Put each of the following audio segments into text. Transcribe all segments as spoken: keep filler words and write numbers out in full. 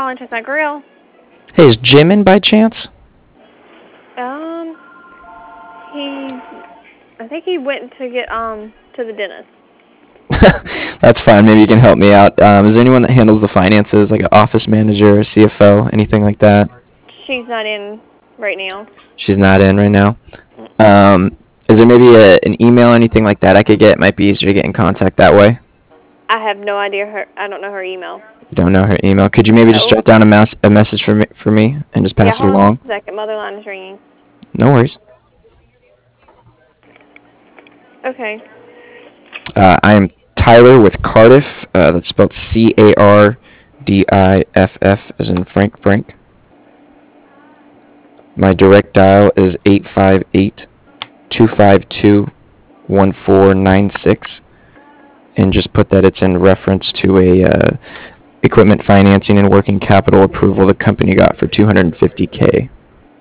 calling Chestnut Grill. Hey, is Jim in by chance? Um, he, I think he went to get, um, to the dentist. That's fine. Maybe you can help me out. Um, is there anyone that handles the finances, like an office manager, C F O, anything like that? She's not in right now. She's not in right now. Um, is there maybe a, an email, anything like that I could get? It might be easier to get in contact that way. I have no idea her, I don't know her email. You don't know her email. Could you maybe just No. jot down a, mas- a message for me, for me and just pass Yeah, it hold on along? just a second. Mother line is ringing. No worries. Okay. Uh, I am Tyler with Cardiff. Uh, that's spelled C A R D I F F as in Frank Frank. My direct dial is eight five eight, two five two, one four nine six. And just put that it's in reference to a uh, equipment financing and working capital approval the company got for two hundred fifty K.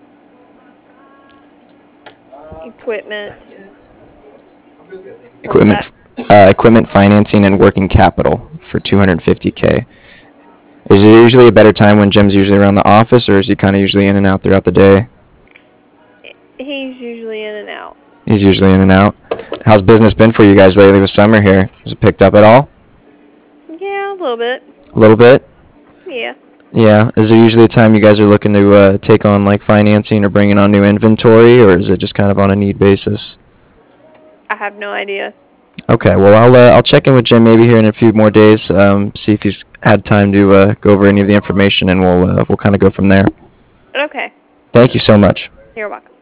Equipment. Equipment, uh, equipment financing and working capital for two hundred fifty K. Is it usually a better time when Jim's usually around the office, or is he kind of usually in and out throughout the day? He's usually in and out. He's usually in and out. How's business been for you guys lately with summer here? Has it picked up at all? Yeah, a little bit. A little bit? Yeah. Yeah. Is there usually a time you guys are looking to uh, take on like financing or bringing on new inventory, or is it just kind of on a need basis? I have no idea. Okay. Well, I'll uh, I'll check in with Jim maybe here in a few more days. Um, see if he's had time to uh, go over any of the information, and we'll uh, we'll kind of go from there. Okay. Thank you so much. You're welcome.